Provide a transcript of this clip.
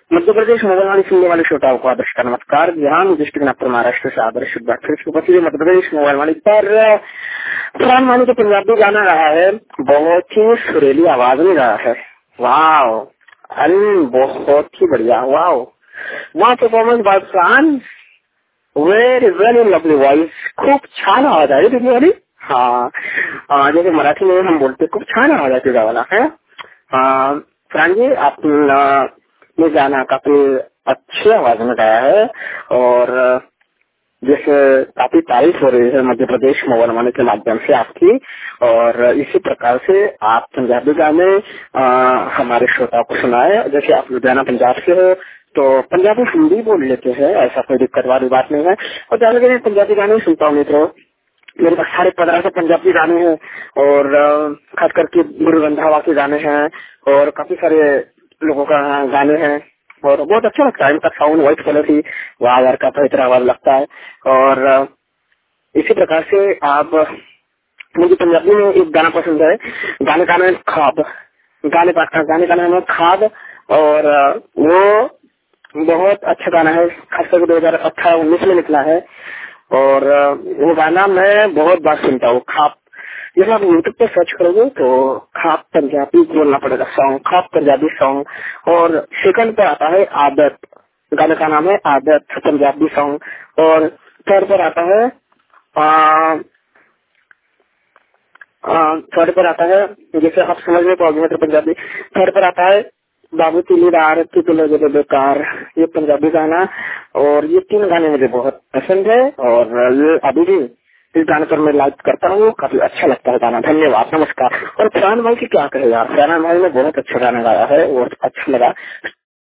Madhya Pradesh mobile वाली सुनने वाले श्रोताओं को आदर्श का नमस्कार। यहाँ डिस्ट्रिक्ट नागपुर महाराष्ट्र से आदर्श फिर मध्य प्रदेश मोबाइल वाली पर फरहान मानी का पंजाबी गाना रहा है, बहुत ही सुरीली आवाज में रहा है। वाह, अरे बहुत ही बढ़िया, वाह वाह performance by Farhan, very very lovely voice, खूप छान आवाज आहे तुझी वाली। हाँ, जैसे मराठी में हम बोलते खूप छान आवाज आहे तुझा वाला है। फरहान जी, आप ये गाना काफी अच्छी आवाज में गाया है और जैसे काफी तारीफ हो रही है मध्य प्रदेश मोबाइल वाले के माध्यम से आपकी। और इसी प्रकार से आप पंजाबी गाने हमारे श्रोताओं को सुनाए। जैसे आप लुधियाना पंजाब से हो तो पंजाबी हिंदी बोल लेते हैं, ऐसा कोई दिक्कत वाली बात नहीं है। और ज्यादा मैं पंजाबी गाने सुनता हूँ मित्रों, मेरे पास 15.5 से पंजाबी गाने हैं और खास करके गुरु रंधावा के गाने हैं और काफी सारे लोगों का गाने हैं और बहुत अच्छा लगता है। इनका साउंड व्हाइट कलर ही वाह यार का इतना आवाज लगता है। और इसी प्रकार से आप, मुझे पंजाबी में एक गाना पसंद है, गाने का नाम है ख्वाब, गाने का नाम है ख्वाब और वो बहुत अच्छा गाना है, खासकर 2018-19 में निकला है और वो गाना मैं बहुत बार सुनता हूँ। ख्वाब, जैसे आप यूट्यूब पे सर्च करोगे तो ख्वाब पंजाबी बोलना पड़ेगा, सॉन्ग ख्वाब पंजाबी सॉन्ग। और सेकंड पर आता है आदत, गाने का नाम है आदत पंजाबी सॉन्ग। और थर्ड पर आता है थर्ड पर आता है, जैसे आप समझ में पाओगे मतलब पंजाबी। थर्ड पर आता है बाबू तिली रार की तो लगे बेकार, ये पंजाबी गाना। और ये 3 गाने मुझे बहुत पसंद है और ये अभी भी इस गाने पर मैं लाइक करता हूँ, काफी अच्छा लगता है गाना। धन्यवाद, नमस्कार। और फरहान भाई की क्या कहे यार, फरहान भाई ने बहुत अच्छा गाना गाया है और अच्छा लगा।